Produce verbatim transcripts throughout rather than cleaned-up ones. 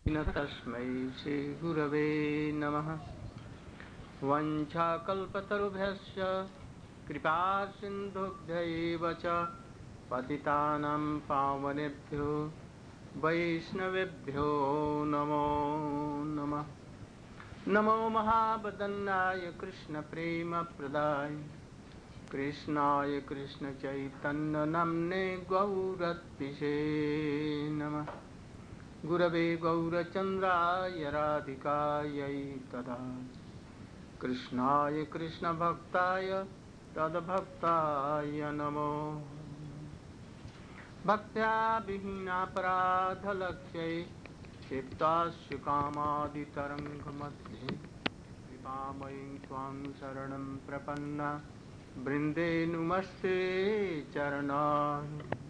न तस्मै श्रीगुरवे नमः। वञ्चाकल्पतरुभ्यश्च कृपासिन्धुभ्यैव च पतितानां पावनेभ्यो वैष्णवेभ्यो नमो नमः। नमो महावदन्नाय कृष्णप्रेमप्रदाय कृष्णाय कृष्णचैतन्यनाम्ने गौरत्पिषे नमः। गुरवे गौरचन्द्राय राधिकायै तदा कृष्णाय कृष्णभक्ताय तद्भक्ताय नमो। भक्त्या विहीनापराधलक्ष्यै क्षिप्तास्य कामादितरङ्गमध्ये कृपामयीं त्वां शरणं प्रपन्ना वृन्दे नुमस्ते चरणाय।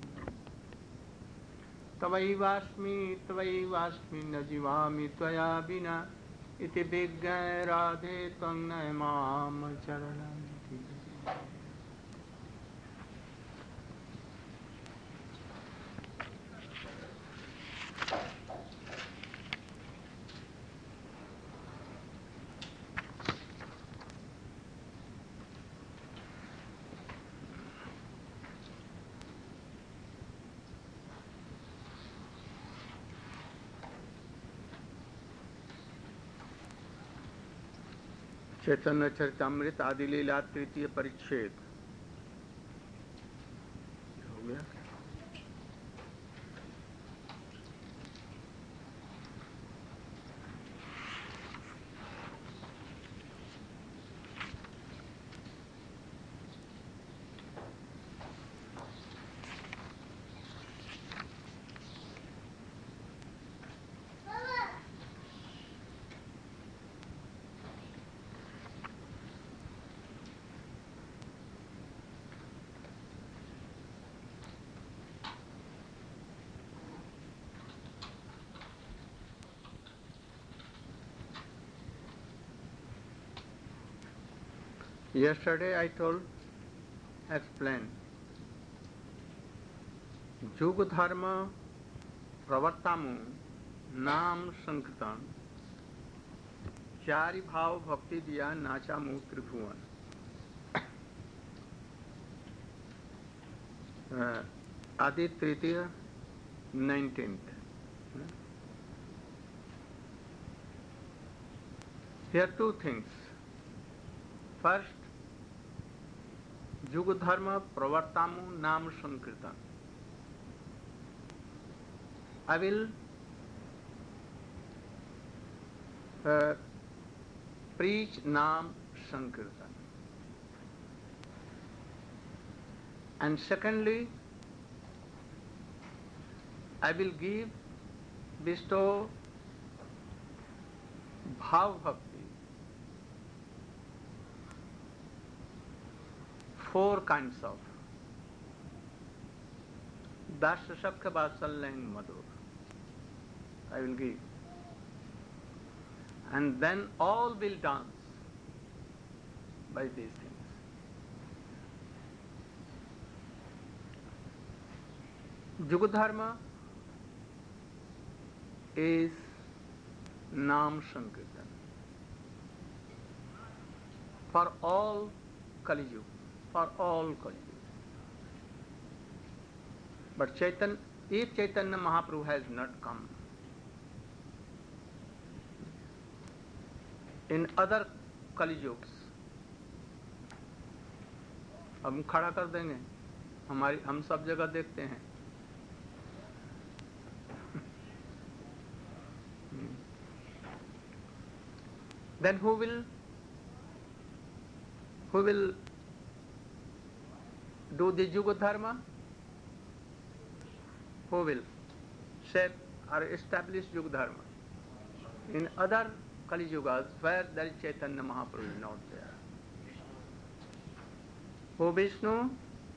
तवैवास्मि तवैवास्मि न जीवामि त्वया विना इति विज्ञाय राधे त्वं नय मां चरणं। चैतन्य चरितमृत आदि लीला तृतीय परिच्छेद हो गया। Yesterday I told, explained, जुग धर्म प्रवर्तामु नाम संकीर्तन चारि भाव भक्ति दिया नाचा मुँह त्रिभुवन। आदि तृतीय nineteenth. Here two things. First, जुग धर्म प्रवर्तामु नाम संकीर्तन. I will uh, preach Naam Sankirtan. And secondly, I will give, bestow Bhav Bhakti. Four kinds of. Dasya Sakya Vatsalya Madhur. I will give. And then all will dance by these things. Yuga Dharma is Naam Sankirtan for all Kali Yuga, for all Kali Yuga. But Chaitanya, if Chaitanya Mahaprabhu has not come, in other Kali Yugas, हम खड़ा कर देंगे, हमारी हम सब जगह देखते हैं। Then who will who will do the Yuga Dharma? Who will shape or establish Yuga Dharma? In other Kali Yugas where there is Chaitanya Mahaprabhu is not there. Who Vishnu?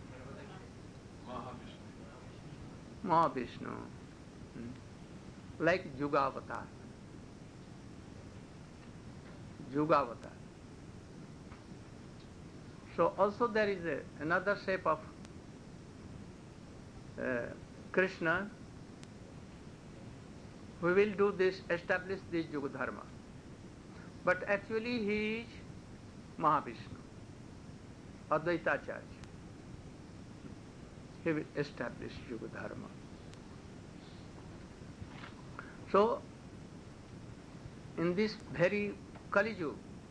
Mahavishnu. Hmm. Like Yugavatar. Yugavatar. So also there is a, another shape of uh, Krishna we will do this, establish this Yuga Dharma. But actually he is Mahavishnu, Advaita Acharya. He will establish Yuga Dharma. So, in this very Kali Yuga,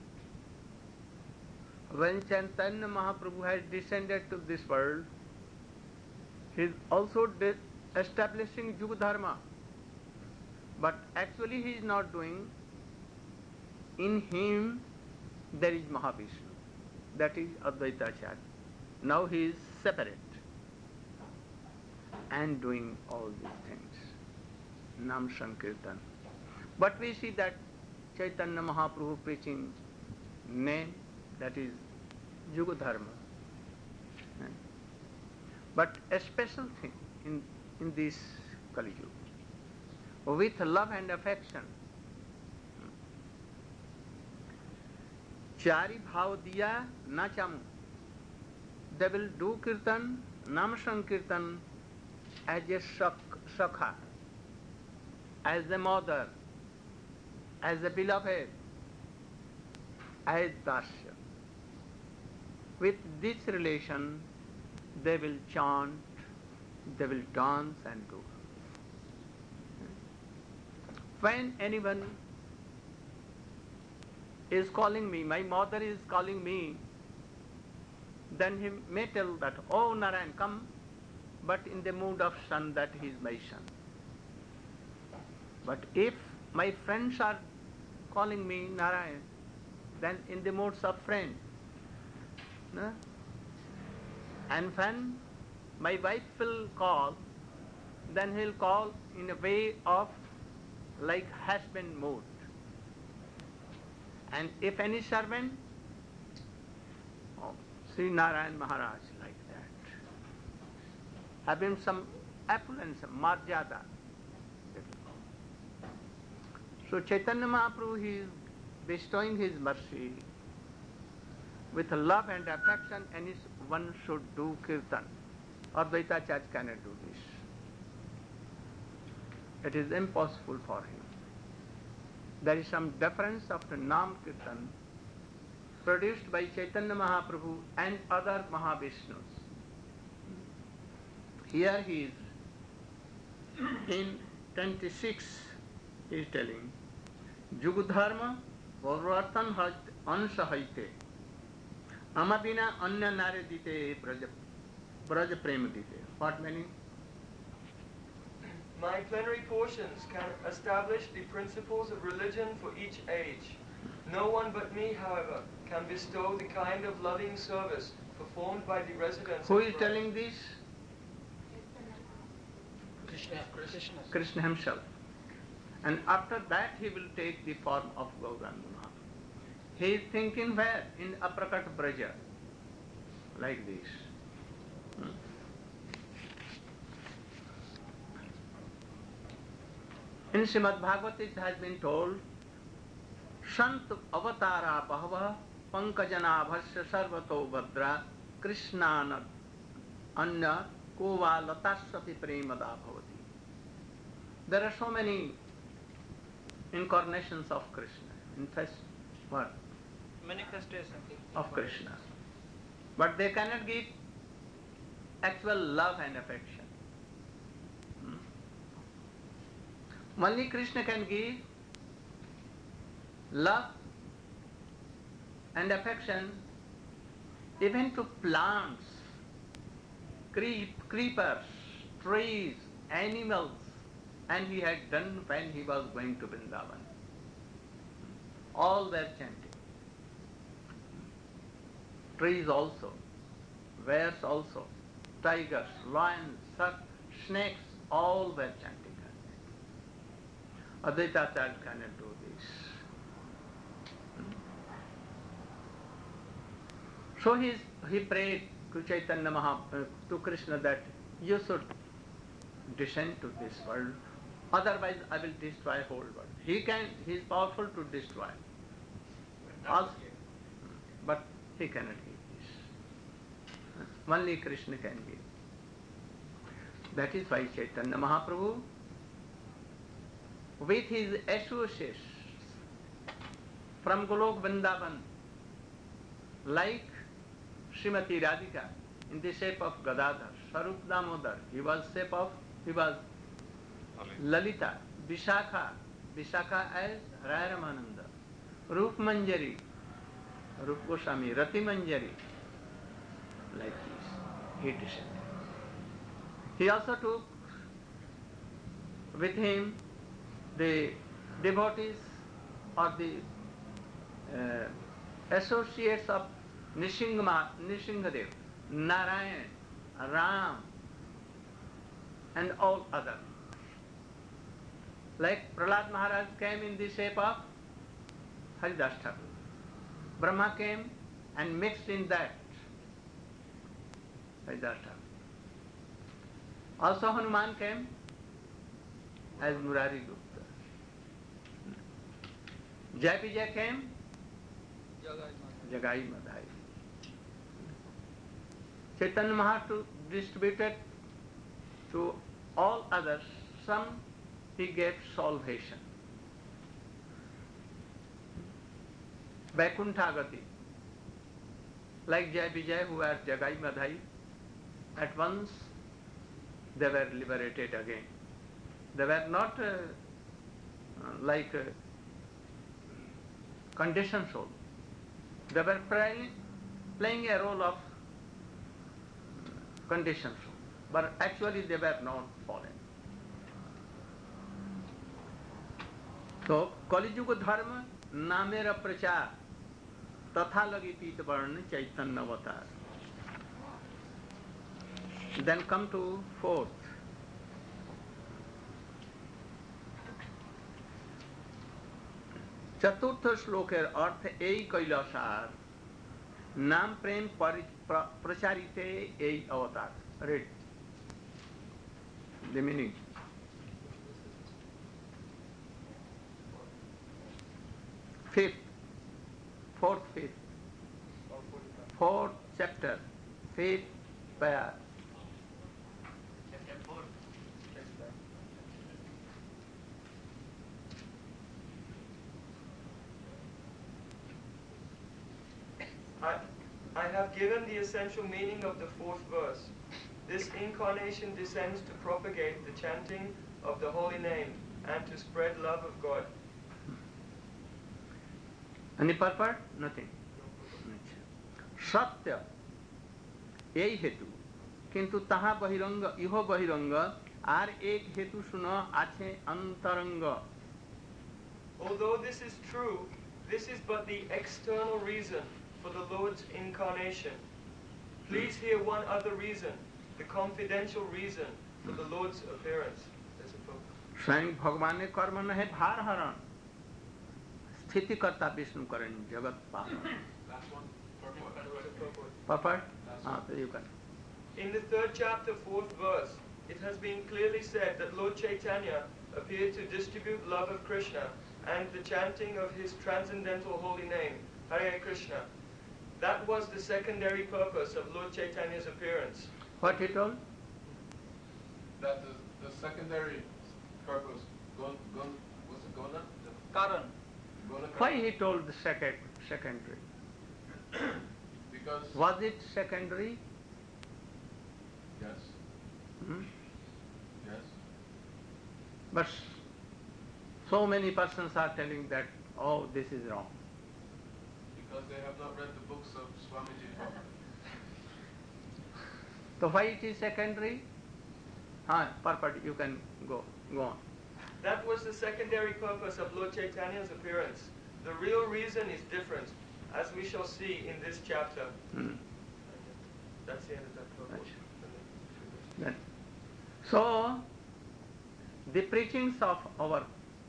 when Chaitanya Mahaprabhu has descended to this world, he is also establishing Yuga Dharma. But actually he is not doing. In him there is Mahavishnu, that is Advaita Acharya. Now he is separate and doing all these things. Nam Sankirtan. But we see that Chaitanya Mahaprabhu preaching name, that is Yuga Dharma. But a special thing in, in this Kali Yuga, with love and affection, Chari bhav diya na chamu. They will do kirtan, nam sankirtan, as a sakha, as a mother, as a beloved, as dasya. With this relation, they will chant, they will dance and do. When anyone is calling me, my mother is calling me, then he may tell that, oh Narayan, come, but in the mood of son, that he is my son. But if my friends are calling me Narayan, then in the modes of friend. No? And when my wife will call, then he'll call in a way of like husband mood. And if any servant, oh, Sri Narayan Maharaj, like that, having some opulence, marjada. So Chaitanya Mahaprabhu, he is bestowing his mercy with love and affection, and his, one should do kirtan. Advaita Acharya cannot do this. It is impossible for him. There is some difference of the Nam Kirtan produced by Chaitanya Mahaprabhu and other Mahavishnus. Here he is, in twenty-six, he is telling, Yuga Dharma Varvartan Ansha Haite Amabina Anya Nare Dite Braja Prema Dite. What meaning? My plenary portions can establish the principles of religion for each age. No one but me, however, can bestow the kind of loving service performed by the residents Who of is Braj. telling this? Krishna. Krishna. Krishna himself. And after that he will take the form of Gauranga Mahaprabhu. He is thinking where? In Aprakat Braja. Like this. Hmm. In Srimad Bhagavad it has been told, Sant avatara bahava pankajana bhasya sarvato bhadra krishnana anya kova latasati premada bhavati. There are so many incarnations of Krishna. In fact, what? Manifestation Of Krishna. But they cannot give actual love and affection. Hmm? Only Krishna can give love and affection even to plants, creep, creepers, trees, animals, and he had done when he was going to Vrindavan. All were chanting. Trees also, bears also, tigers, lions, snakes, all were chanting. Advaita Acharya cannot do this. So he, is, he prayed to Chaitanya Mahaprabhu, to Krishna, that you should descend to this world, otherwise I will destroy whole world. He can, he is powerful to destroy. Also, but he cannot give this. Only Krishna can give. That is why Chaitanya Mahaprabhu with his associates from Golok Vrindavan, like Srimati Radhika in the shape of Gadadhar, Swarup Damodar, he was shape of, he was Lalita, Vishakha, Vishakha as Raya Ramananda, Rup Manjari, Rup Goswami, Rati Manjari, like this, he descended. He also took with him the devotees or the uh, associates of Nrsimha, Nrsimhadev, Narayan, Ram, and all others. Like Prahlad Maharaj came in the shape of Haridas Thakur. Brahma came and mixed in that Haridas Thakur. Also Hanuman came as Murari Gupta. Jai Vijay came Jagai Madhai. Chaitanya Mahaprabhu distributed to all others, some he gave salvation. Vaikuntha-gati, like Jai Vijay who were Jagai Madhai, at once they were liberated again. They were not uh, like uh, conditioned soul. They were playing, playing a role of conditioned soul, but actually they were not fallen. तो कलिजुग धर्म नामेर प्रचार तथा लगी पीत वर्ण चैतन्य अवतार. Then come to fourth. चतुर्थ श्लोकेर अर्थ এই কৈলাসার नाम प्रेम प्रचारित এই अवतार. Read the meaning. Fifth, fourth, fifth, fourth chapter, fifth pair. I, I have given the essential meaning of the fourth verse. This incarnation descends to propagate the chanting of the holy name and to spread love of God. Any purport? Nothing. Satya, ei hetu, kintu taha bahiranga, iho bahiranga, ar ek hetu suno ache antaranga. Although this is true, this is but the external reason for the Lord's incarnation. Please hear one other reason, the confidential reason for the Lord's appearance. स्वयं भगवान ने कर्म न है भार हरण, स्थिति करता विष्णु करण जगत पालन. Purport? Ah, so you can. In the third chapter, fourth verse, it has been clearly said that Lord Chaitanya appeared to distribute love of Krishna and the chanting of his transcendental holy name, Hare Krishna. That was the secondary purpose of Lord Chaitanya's appearance. What he told? That the, the secondary purpose, gon, gon, what's it, Gona? Karan. Gona Why he told the second, secondary? Because... Was it secondary? Yes. Hmm? Yes. But so many persons are telling that, oh, this is wrong. Because they have not read the books of Swamiji properly. So why it is secondary? Ah, purport, you can go, go on. That was the secondary purpose of Lord Chaitanya's appearance. The real reason is different, as we shall see in this chapter. Hmm. That's the end of that purpose. Then, so, the preachings of our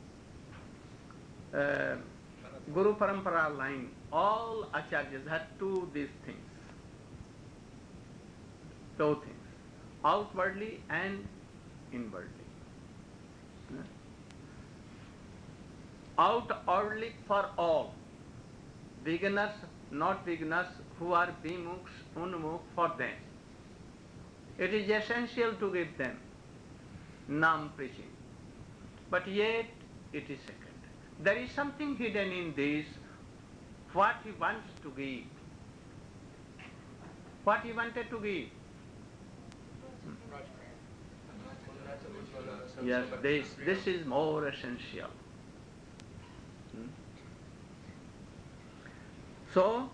uh, Guru Parampara line, all acharyas had two these things. Two things, outwardly and inwardly. Outwardly for all, beginners, not beginners, who are bimukh, unmukh, for them. It is essential to give them Nam preaching. But yet, it is second. There is something hidden in this, what he wants to give. What he wanted to give. Yes, this, this is more essential. Hmm? So,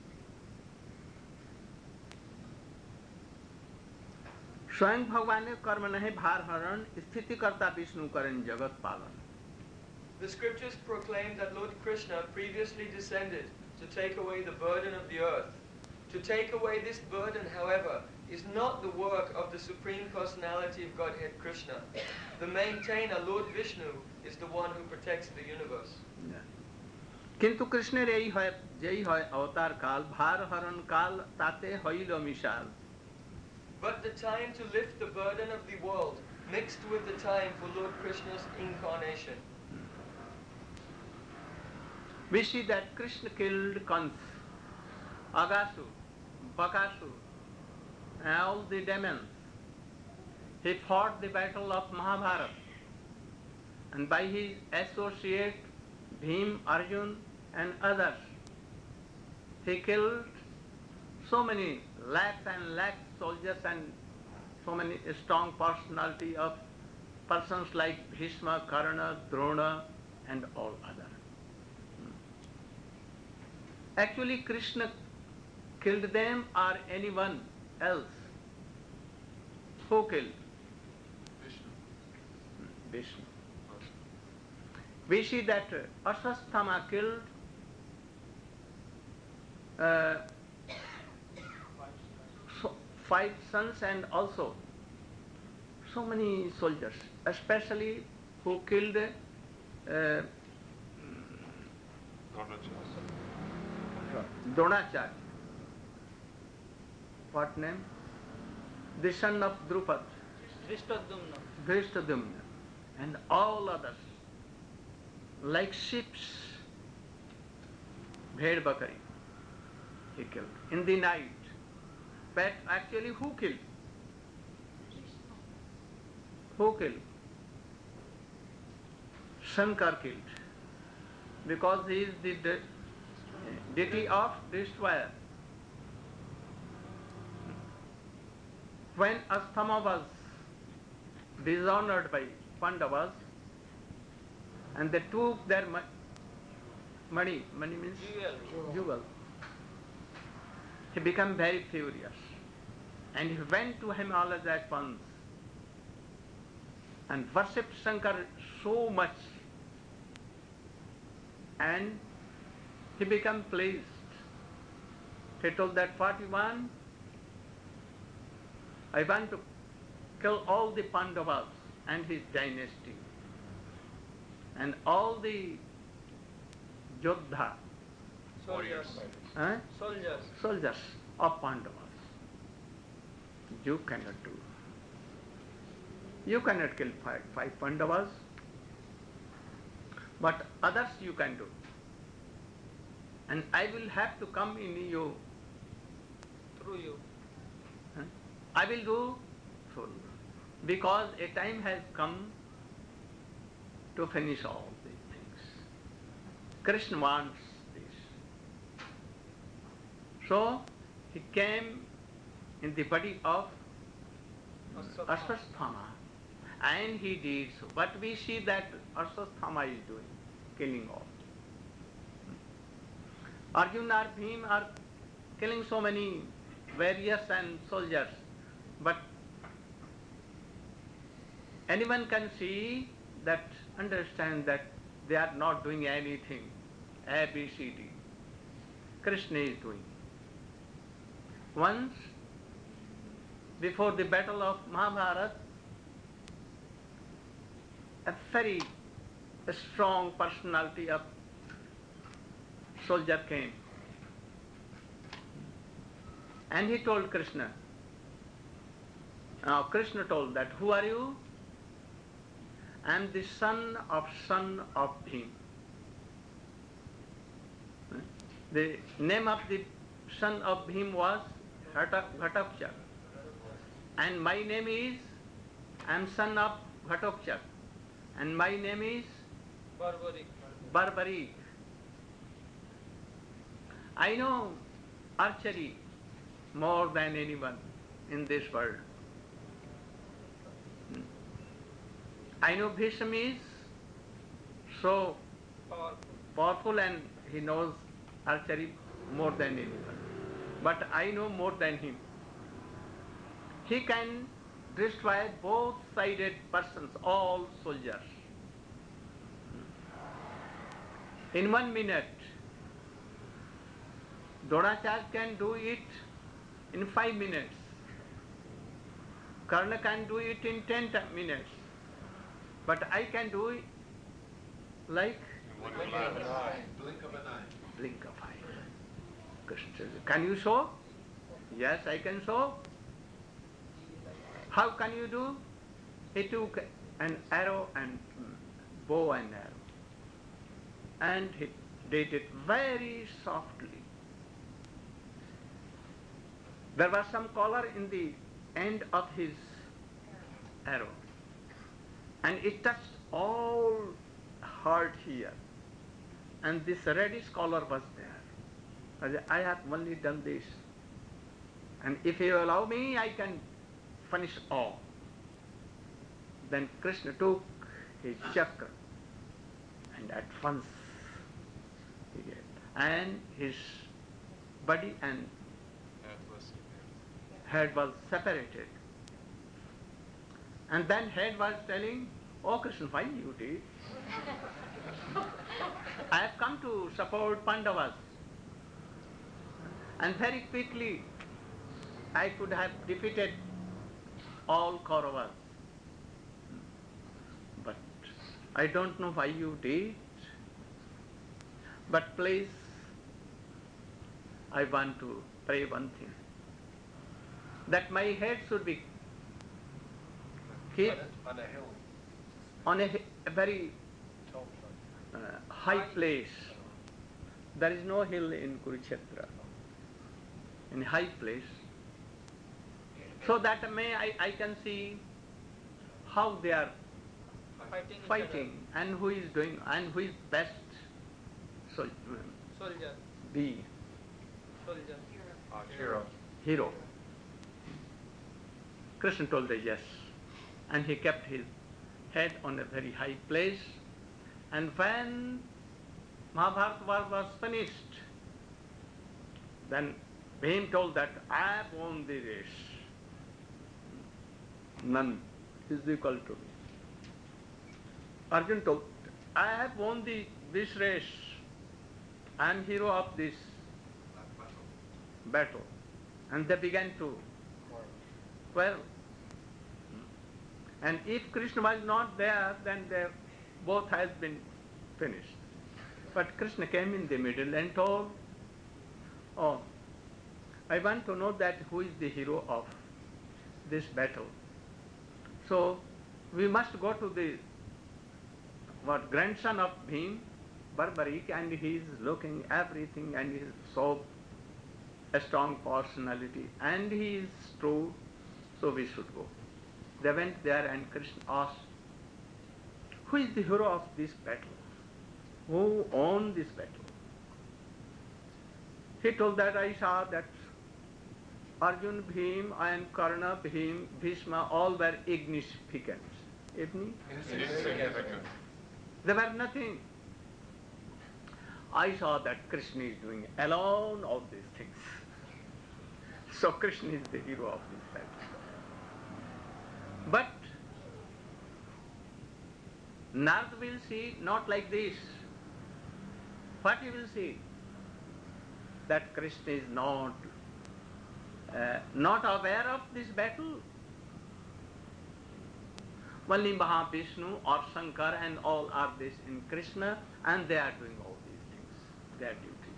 स्वयं भगवान ने कर्म नहीं भार हरण स्थिति करता विष्णु करें जगत पालन. The scriptures proclaim that Lord Krishna previously descended to take away the burden of the earth. To take away this burden, however, is not the work of the Supreme Personality of Godhead Krishna. The maintainer, Lord Vishnu, is the one who protects the universe. किंतु कृष्णेर এই হয় যেই হয় अवतार काल भार हरण काल ताते হইল মিশাল. But the time to lift the burden of the world mixed with the time for Lord Krishna's incarnation. We see that Krishna killed Kans, Agasur, Bakasur, and all the demons. He fought the battle of Mahabharata, and by his associate Bhim, Arjun, and others, he killed so many lakhs and lakhs soldiers and so many strong personality of persons like Bhishma, Karna, Drona, and all others. Actually, Krishna killed them or anyone else? Who killed? Vishnu. Vishnu. We see that uh, Ashwasthama killed uh, so five sons and also so many soldiers, especially who killed uh, Dronacharya. What name? The son of Drupad. Drishtadumna. Drishtadumna. And all others, like sheep, Bhed Bakari, he killed in the night. But actually, who killed? Who killed? Shankar killed. Because he is the de- deity of destroyer. When Asthama was dishonored by Pandavas, and they took their mo- money, money means Jewel. jewel, he became very furious. And he went to Himalayas at once and worshipped Shankar so much. And he became pleased. He told that what you want? I want to kill all the Pandavas and his dynasty and all the Yodha, Soldiers. eh? Soldiers. soldiers of Pandavas. You cannot do. You cannot kill five, five Pandavas, but others you can do. And I will have to come in you. Through you. Huh? I will do full. Because a time has come to finish all these things. Krishna wants this. So he came in the body of Ashwasthama and he did so. But we see that Ashwasthama is doing, killing all. Arjuna or Bhim are killing so many warriors and soldiers, but anyone can see that, understand that they are not doing anything. A, B, C, D. Krishna is doing. Once, before the battle of Mahabharata, a very strong personality of soldier came. And he told Krishna. Now Krishna told that, who are you? I am the son of son of Bhim. The name of the son of Bhim was Ghatotkacha. And my name is, I am son of Ghatotkacha. And my name is Barbaric. barbaric. I know archery more than anyone in this world. I know Bhishma is so Powerful. powerful and he knows archery more than anyone. But I know more than him. He can destroy both-sided persons, all soldiers. In one minute, Dronacharya can do it in five minutes. Karna can do it in ten minutes. But I can do it like Blink of an eye. Blink of an eye. blink of eye. Krishna, can you show? Yes, I can show. How can you do? He took an arrow and bow and arrow, and he did it very softly. There was some color in the end of his arrow, and it touched all heart here, and this reddish color was there. I have only done this, and if you allow me, I can finish all. Then Krishna took his chakra, and at once he did, and his body and head was separated. And then head was telling, "Oh Krishna, why you did? I have come to support Pandavas." And very quickly I could have defeated all Kauravas. But I don't know why you did. But please, I want to pray one thing. That my head should be kept On a hill. on a, a very uh, high place. There is no hill in Kurukshetra. In high place. So that may I, I can see how they are Fighting. each fighting and who is doing and who is best so, other. Soldier. the Soldier. Hero. hero. Krishna told the yes, and he kept his head on a very high place. And when Mahabharata war was finished, then Bhim told that I have won the race. None is equal to me. Arjun told, I have won the this race. I am hero of this battle. And they began to quarrel. And if Krishna was not there, then they both has been finished. But Krishna came in the middle and told, oh, I want to know that who is the hero of this battle. So we must go to the what grandson of Bhim, Barbaric, and he is looking everything and he is so a strong personality and he is true, so we should go. They went there and Krishna asked, who is the hero of this battle? Who won this battle? He told that I saw that Arjun, Bhim and Karna, Bhim, Bhishma, all were insignificant. Insignificant. They were nothing. I saw that Krishna is doing alone all these things. So Krishna is the hero of this battle. But Narad will see not like this. What he will see? That Krishna is not uh, not aware of this battle. Only Mahavishnu or Shankar and all are this in Krishna, and they are doing all these things, their duties.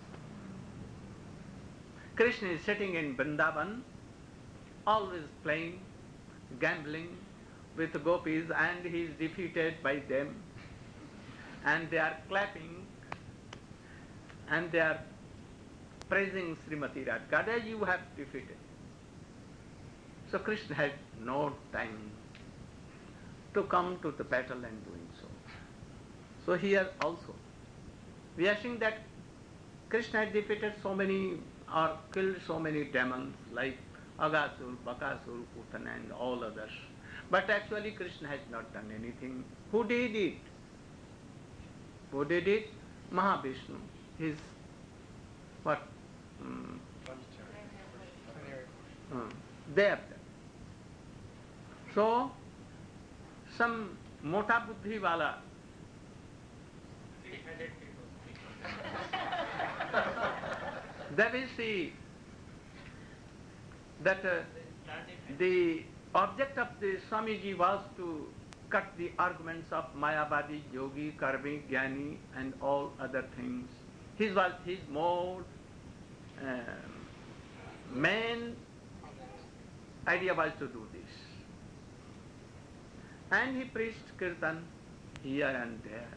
Krishna is sitting in Vrindavan, always playing, gambling with the gopis, and he is defeated by them, and they are clapping, and they are praising Srimati Radhika, you have defeated. So Krishna had no time to come to the battle and doing so. So here also, we are seeing that Krishna had defeated so many or killed so many demons like Aghasur, Bakasur, Putana and all others. But actually Krishna has not done anything. Who did it? Who did it? Mahavishnu. His what? Um, um, they have done. So some mota buddhi wala they will see that uh, the object of the Swamiji was to cut the arguments of Mayavadi, Yogi, Karmi, Jnani and all other things. His was his more uh, main idea was to do this. And he preached Kirtan here and there.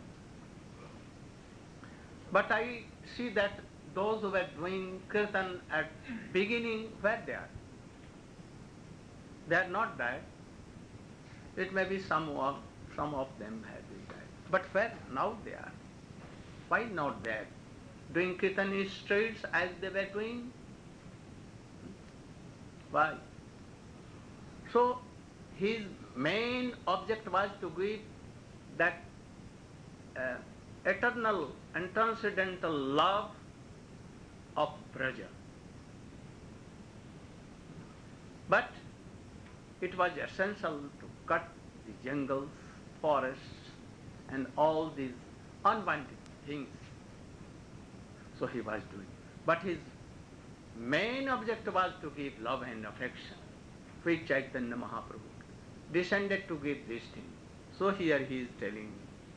But I see that those who were doing Kirtan at beginning, where they are? They are not bad. It may be some of, some of them have been bad. But where now they are? Why not there? Doing Kirtan in streets as they were doing? Why? So his main object was to give that uh, eternal and transcendental love of Braja. But it was essential to cut the jungles, forests and all these unwanted things. So he was doing. But his main object was to give love and affection, which Chaitanya Mahaprabhu descended to give this thing. So here he is telling,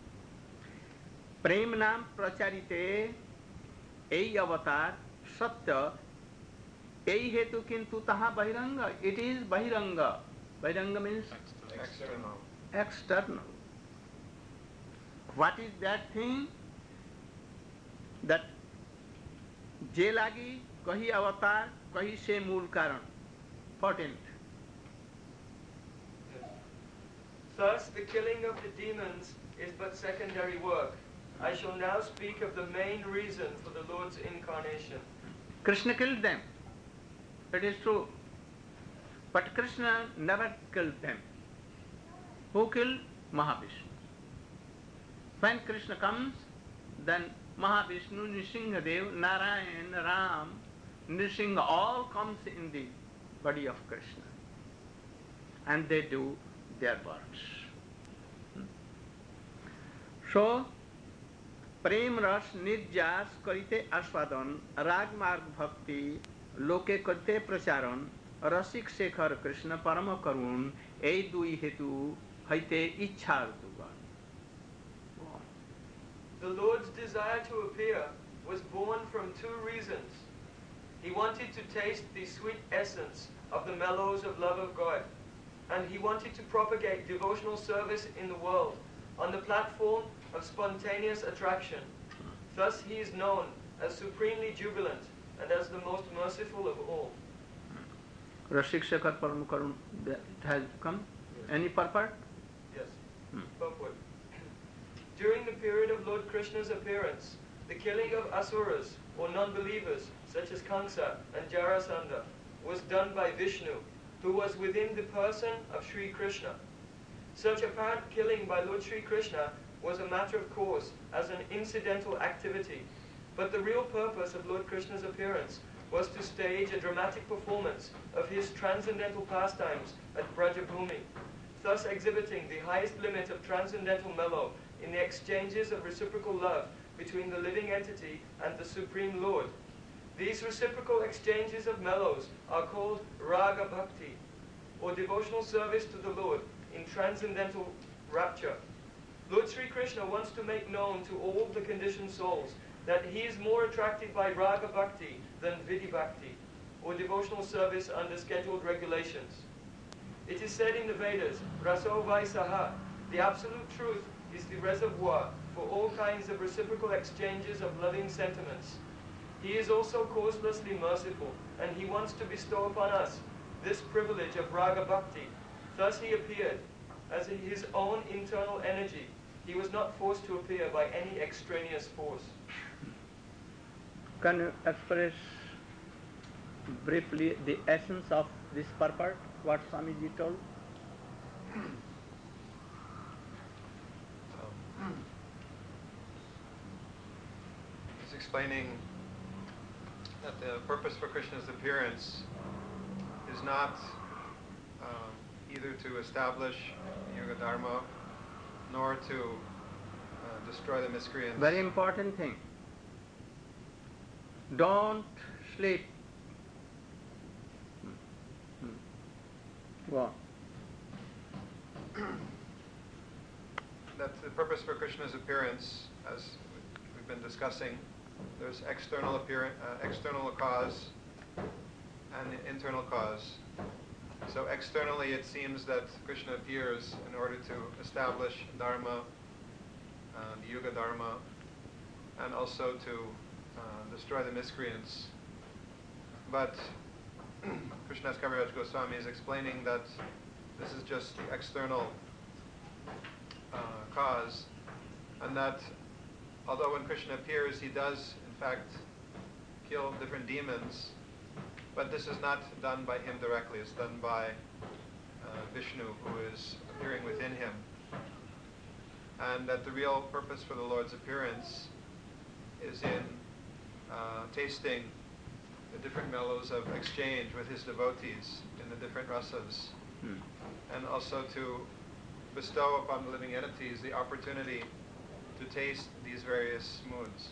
Prem Nam Pracharite Ei Avatar Satya Ei Hetu Kintu Taha Bahiranga. It is Bahiranga. Bahiranga means External. external. What is that thing? That Je lagi kahi avatar kahi se mool karan. Potent. Thus, the killing of the demons is but secondary work. I shall now speak of the main reason for the Lord's incarnation. Krishna killed them. It is true. But Krishna never killed them. Who killed? Mahavishnu. When Krishna comes, then Mahavishnu, Nrsimhadev, Narayan, Ram, Nrsimha all comes in the body of Krishna. And they do their works. Hmm. So, Prem Ras Nirjas Karite Aswadan, Rag Marg Bhakti, Loke Karte Pracharan, Rasik Shekhar Krishna Parama Karun, Ei Dui Hetu, Haite Ichhar Dugan. The Lord's desire to appear was born from two reasons. He wanted to taste the sweet essence of the mellows of love of God, and he wanted to propagate devotional service in the world on the platform of spontaneous attraction. Thus he is known as supremely jubilant and as the most merciful of all. Rasik Shekhar Parama Karun, it has come. Yes. Any purport? Yes. Hmm. Purport. During the period of Lord Krishna's appearance, the killing of asuras, or non-believers, such as Kamsa and Jarasandha, was done by Vishnu, who was within the person of Sri Krishna. Such apparent killing by Lord Sri Krishna was a matter of course, as an incidental activity, but the real purpose of Lord Krishna's appearance was to stage a dramatic performance of his transcendental pastimes at Brajabhumi, thus exhibiting the highest limit of transcendental mellow in the exchanges of reciprocal love between the living entity and the Supreme Lord. These reciprocal exchanges of mellows are called Raga Bhakti, or devotional service to the Lord in transcendental rapture. Lord Sri Krishna wants to make known to all the conditioned souls that he is more attracted by Raga Bhakti than Vidhi Bhakti, or devotional service under scheduled regulations. It is said in the Vedas, Raso Vai Saha, the absolute truth is the reservoir for all kinds of reciprocal exchanges of loving sentiments. He is also causelessly merciful, and he wants to bestow upon us this privilege of Raga Bhakti. Thus he appeared as his own internal energy, He was not forced to appear by any extraneous force. Can you express briefly the essence of this purport, what Swamiji told? Um, he's explaining that the purpose for Krishna's appearance is not um, either to establish Yuga Dharma nor to uh, destroy the miscreants. Very important thing. Don't sleep. Hmm. Hmm. Go on. That the purpose for Krishna's appearance, as we've been discussing, there's external appearance, uh, external cause, and the internal cause. So externally, it seems that Krishna appears in order to establish Dharma, uh, the Yuga Dharma, and also to uh, destroy the miscreants. But Krishnadas Kaviraj Goswami is explaining that this is just the external uh, cause, and that although when Krishna appears, he does in fact kill different demons, but this is not done by him directly. It's done by uh, Vishnu, who is appearing within him. And that the real purpose for the Lord's appearance is in uh, tasting the different mellows of exchange with his devotees in the different rasas, Hmm. and also to bestow upon the living entities the opportunity to taste these various moods.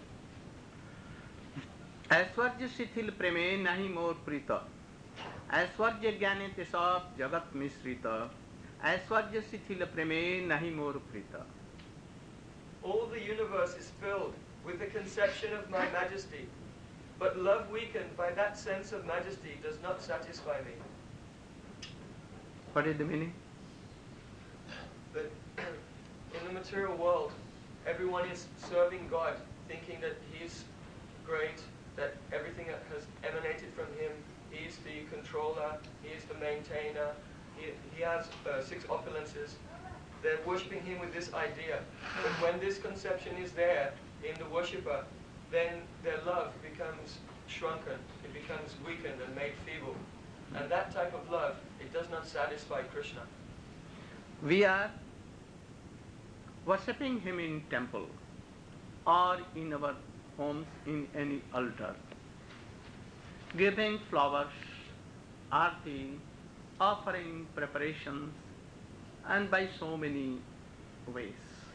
ऐश्वर्य शिथिल प्रेमे नहीं मोर प्रीत, ऐश्वर्य ज्ञाने ते सब जगत मिश्रित, ऐश्वर्य शिथिल प्रेमे नहीं मोर प्रीत. All the universe is filled with the conception of my majesty, but love weakened by that sense of majesty does not satisfy me. What is the meaning? That in the material world, everyone is serving God, thinking that He's great, that everything has emanated from Him. He is the controller, He is the maintainer, He, he has uh, six opulences. They're worshipping Him with this idea. But when this conception is there in the worshipper, then their love becomes shrunken, it becomes weakened and made feeble. And that type of love, it does not satisfy Krishna. We are worshipping him in temple or in our homes in any altar, giving flowers, arti, offering preparations, and by so many ways.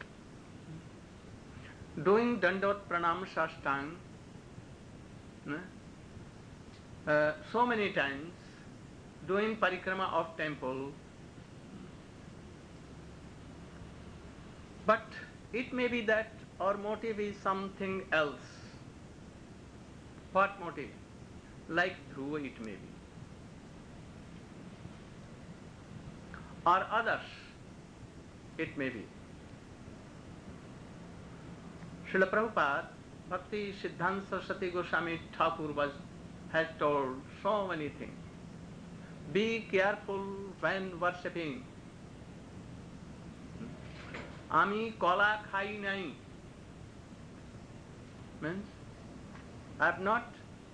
Doing Dandot Pranam Sashtang uh, so many times, doing parikrama of temple, but it may be that our motive is something else. What motive? Like Dhruva it may be. Or others it may be. Srila Prabhupada, Bhakti Siddhanta Saraswati Goswami Thakur was, has told so many things. Be careful when worshipping. Ami kola khai nahi. Means, I have not,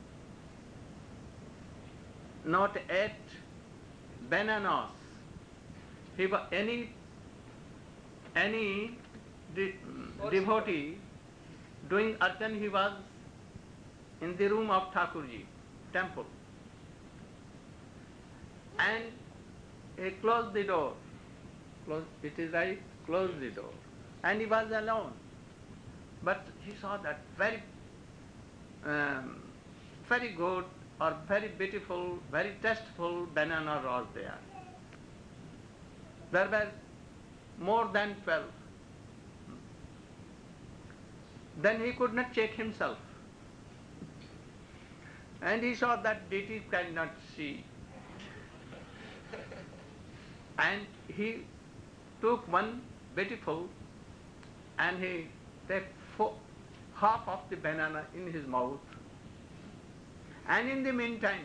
not ate bananas. He was any, any de- devotee doing archan, he was in the room of Thakurji, temple. And he closed the door. Close, it is right, closed the door. And he was alone. But he saw that very, um, very good or very beautiful, very tasteful banana was there. There were more than twelve. Then he could not check himself. And he saw that deity cannot see. And he took one beautiful and he took four, half of the banana in his mouth. And in the meantime,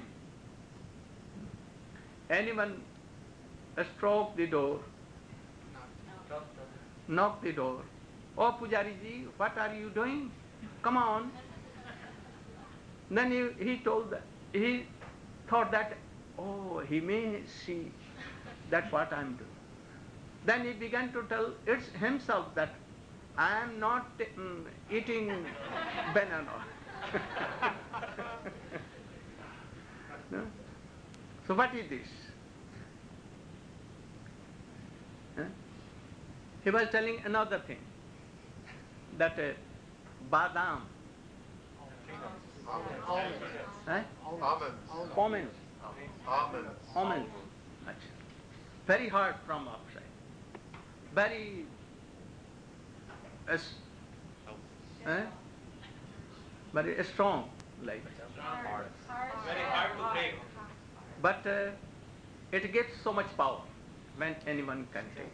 anyone struck the door, knocked the door. Oh, Pujari ji, what are you doing? Come on. Then he, he told that, he thought that, oh, he may see that what I am doing. Then he began to tell it's himself that I am not um, eating banana. No? So what is this? Huh? He was telling another thing, that uh, badam, huh? Almonds. almonds, Almonds. almonds, Achha. Very hard from outside, very uh, huh? very strong, like. Very hard to break. But uh, it gives so much power when anyone can take.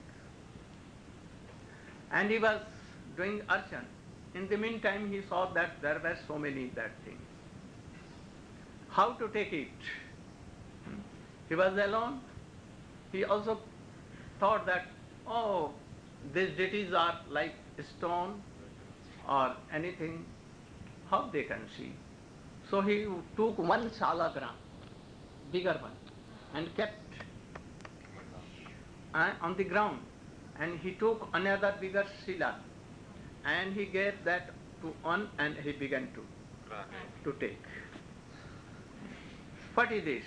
And he was doing archan. In the meantime, he saw that there were so many that things. How to take it? Hmm. He was alone. He also thought that, oh, these deities are like stone or anything. How they can see? So he took one salagram, bigger one, and kept uh, on the ground. And he took another bigger sila, and he gave that to one, and he began to to take. What is this?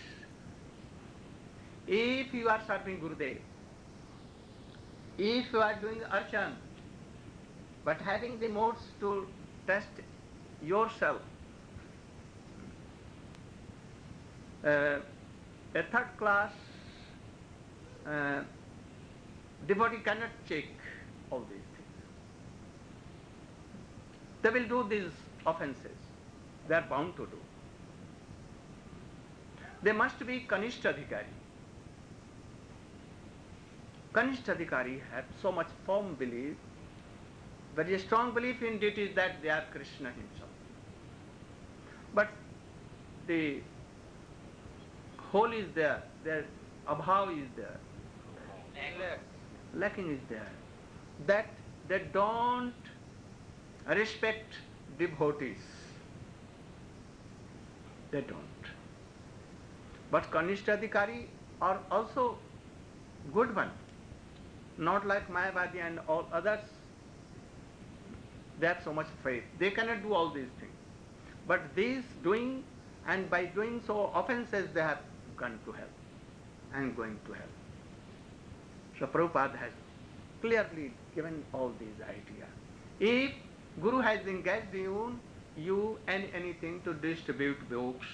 If you are serving Gurudev, if you are doing archan, but having the modes to test yourself, uh, a third class uh, devotee cannot check all these things. They will do these offenses. They are bound to do. They must be Kanishta Adhikari. Kanishta Adhikari have so much firm belief, very strong belief in deities that they are Krishna himself. But the whole is there, their abhav is there, lacking is there, that they don't respect devotees. They don't. But Kanishta Adhikari are also good one, not like Mayavadi and all others. They have so much faith. They cannot do all these things. But these doing, and by doing so offenses, they have gone to hell and going to hell. So Prabhupada has clearly given all these ideas. If Guru has engaged you, you and anything to distribute books,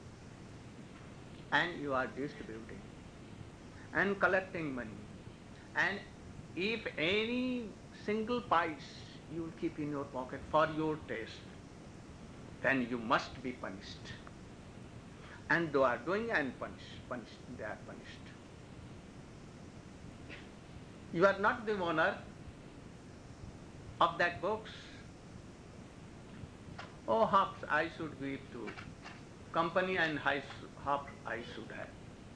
and you are distributing and collecting money, and if any single pice you will keep in your pocket for your taste, then you must be punished. And they are doing and punished, punished, they are punished. You are not the owner of that books. Oh, half I should give to company and half I should have.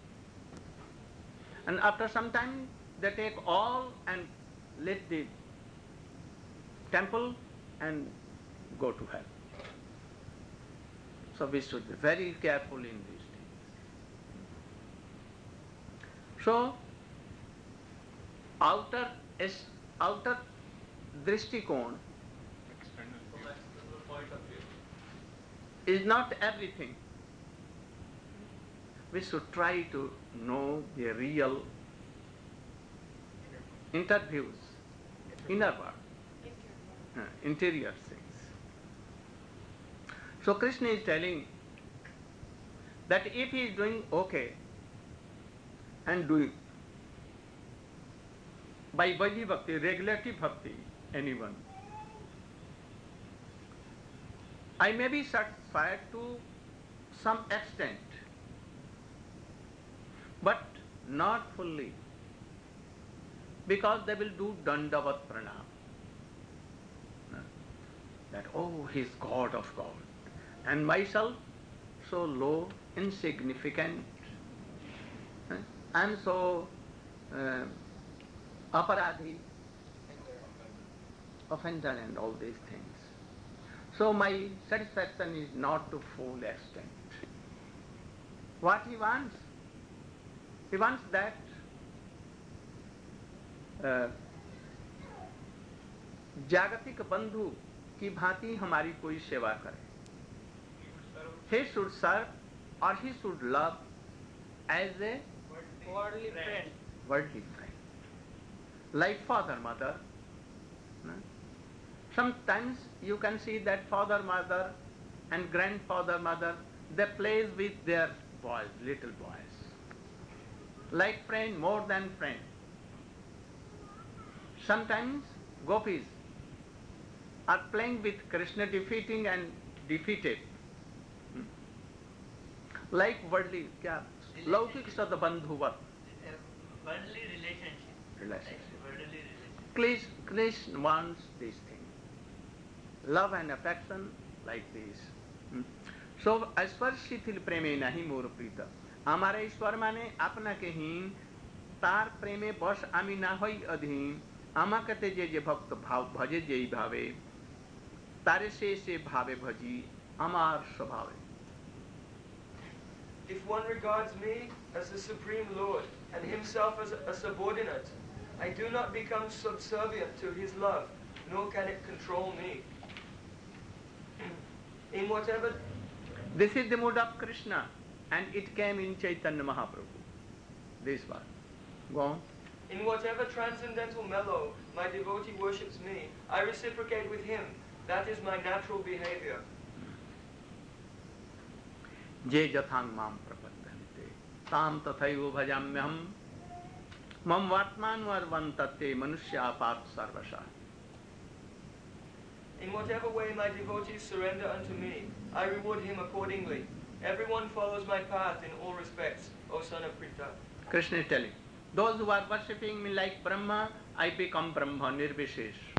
And after some time, they take all and let the temple and go to hell. So we should be very careful in these things. So, outer is outer drishtikon is not everything. We should try to know the real interviews, inner world, uh, interior things. So Krishna is telling that if he is doing okay and doing by Vaidhi Bhakti, regulative Bhakti, anyone, I may be satisfied to some extent, but not fully, because they will do Dandavat Pranam. That, oh, he is God of God, and myself so low, insignificant, I am so uh, aparadhi, offender and all these things. So my satisfaction is not to full extent. What he wants? He wants that uh, जागतिक बंधु की भांति हमारी कोई सेवा करे. He should serve or he should love as a Worldly friend. worldly friend, like father, mother. No? Sometimes you can see that father, mother and grandfather, mother, they play with their boys, little boys, like friend, more than friend. Sometimes gopis are playing with Krishna, defeating and defeated, hmm? like worldly, क्या लौकिक सदबंधुवत Worldly relationship. relationship. Worldly relationship. Krishna, Krishna wants this thing, love and affection like this. Hmm? So ईश्वर शिथिल प्रेमे नहीं मोर प्रीत. हमारे ईश्वर माने अपना के हीन तार प्रेमे बस आमी ना होई अधीन. आमा कते जे जे भक्त भाव भजे जेई भावे तारे से से भावे भजी अमार स्वभावे. If one regards me as the Supreme Lord and himself as a subordinate, I do not become subservient to his love, nor can it control me. In whatever... This is the mood of Krishna, and it came in Chaitanya Mahaprabhu. This one. Go on. In whatever transcendental mellow my devotee worships me, I reciprocate with him. That is my natural behavior. जे जथांग माम प्रपद्यन्ते ताम तथैव भजाम्यहम् मम वर्तमानवर्वन्तते मनुष्यापात् सर्वशः. In whatever way my devotees surrender unto me, I reward him accordingly. Everyone follows my path in all respects, O son of Pritha. Krishna is telling, those who are worshipping me like Brahma, I become Brahma, nirvishesh.